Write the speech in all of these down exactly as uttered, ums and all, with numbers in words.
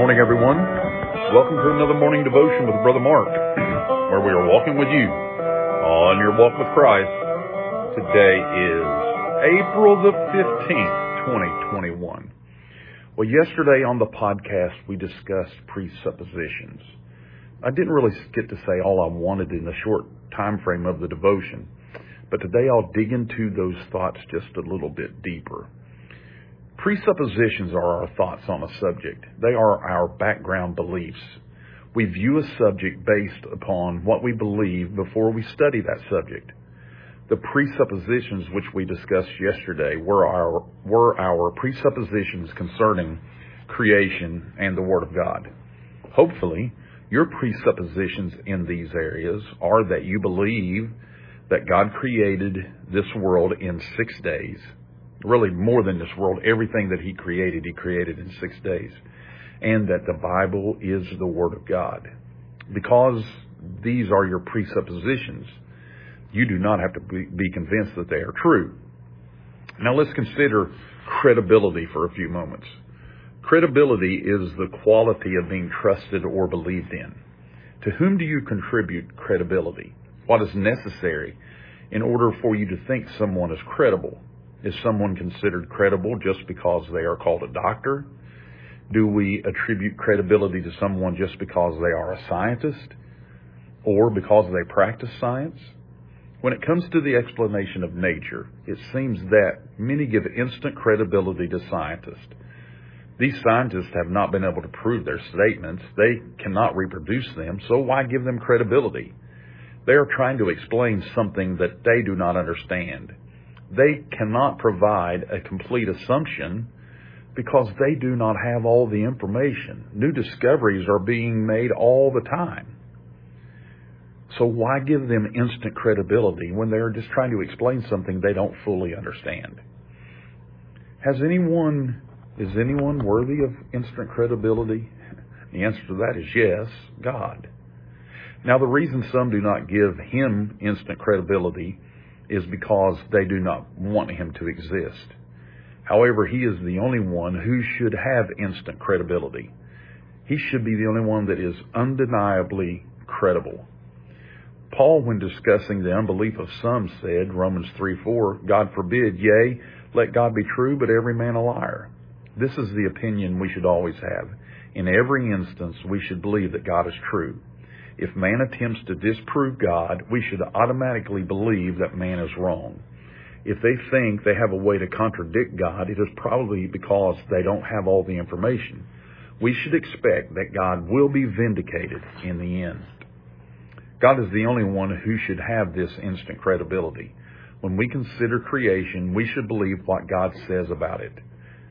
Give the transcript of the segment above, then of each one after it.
morning, everyone. Welcome to another morning devotion with Brother Mark, where we are walking with you on your walk with Christ. Today is April the fifteenth, twenty twenty-one. Well, yesterday on the podcast, we discussed presuppositions. I didn't really get to say all I wanted in the short time frame of the devotion, but today I'll dig into those thoughts just a little bit deeper. Presuppositions are our thoughts on a subject. They are our background beliefs. We view a subject based upon what we believe before we study that subject. The presuppositions which we discussed yesterday were our, were our presuppositions concerning creation and the Word of God. Hopefully, your presuppositions in these areas are that you believe that God created this world in six days. Really more than this world, everything that He created, He created in six days. And that the Bible is the Word of God. Because these are your presuppositions, you do not have to be convinced that they are true. Now let's consider credibility for a few moments. Credibility is the quality of being trusted or believed in. To whom do you contribute credibility? What is necessary in order for you to think someone is credible? Is someone considered credible just because they are called a doctor? Do we attribute credibility to someone just because they are a scientist or because they practice science? When it comes to the explanation of nature, it seems that many give instant credibility to scientists. These scientists have not been able to prove their statements. They cannot reproduce them, so why give them credibility? They are trying to explain something that they do not understand. They cannot provide a complete assumption because they do not have all the information. New discoveries are being made all the time. So why give them instant credibility when they're just trying to explain something they don't fully understand? Has anyone, is anyone worthy of instant credibility? The answer to that is yes, God. Now the reason some do not give Him instant credibility is because they do not want Him to exist. However, He is the only one who should have instant credibility. He should be the only one that is undeniably credible. Paul, when discussing the unbelief of some, said, Romans three four, God forbid, yea, let God be true, but every man a liar. This is the opinion we should always have. In every instance, we should believe that God is true. If man attempts to disprove God, we should automatically believe that man is wrong. If they think they have a way to contradict God, it is probably because they don't have all the information. We should expect that God will be vindicated in the end. God is the only one who should have this instant credibility. When we consider creation, we should believe what God says about it.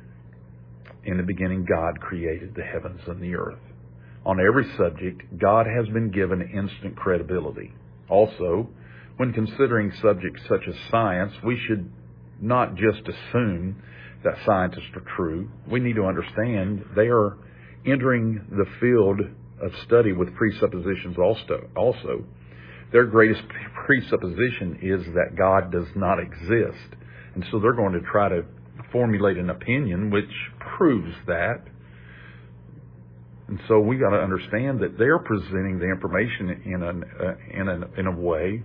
In the beginning, God created the heavens and the earth. On every subject, God has been given instant credibility. Also, when considering subjects such as science, we should not just assume that scientists are true. We need to understand they are entering the field of study with presuppositions also. Also, their greatest presupposition is that God does not exist. And so they're going to try to formulate an opinion which proves that. And so we got to understand that they're presenting the information in an uh, in a in a way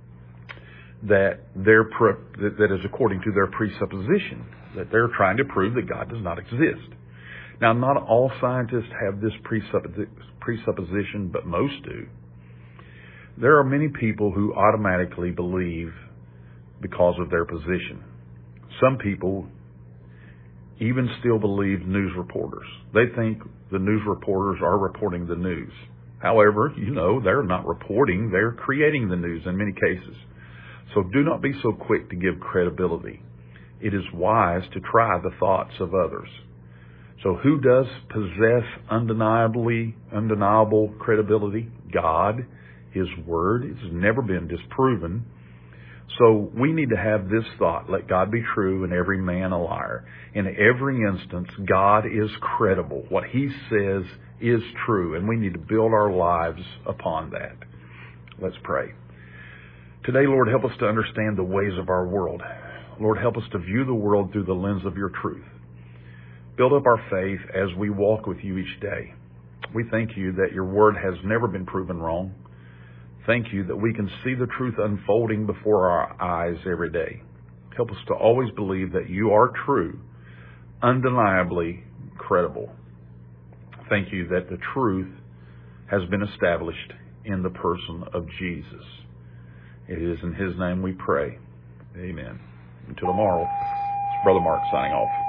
that they're pre- that, that is according to their presupposition, that they're trying to prove that God does not exist. Now, not all scientists have this presupp- presupposition, but most do. There are many people who automatically believe because of their position. Some people even still believe news reporters. They think the news reporters are reporting the news. However, you know, they're not reporting, they're creating the news in many cases. So do not be so quick to give credibility. It is wise to try the thoughts of others. So who does possess undeniably, undeniable credibility? God, His Word. It's never been disproven. So we need to have this thought, let God be true and every man a liar. In every instance, God is credible. What He says is true, and we need to build our lives upon that. Let's pray. Today, Lord, help us to understand the ways of our world. Lord, help us to view the world through the lens of Your truth. Build up our faith as we walk with you each day. We thank you that your word has never been proven wrong. Thank you that we can see the truth unfolding before our eyes every day. Help us to always believe that you are true, undeniably credible. Thank you that the truth has been established in the person of Jesus. It is in his name we pray. Amen. Until tomorrow, it's Brother Mark signing off.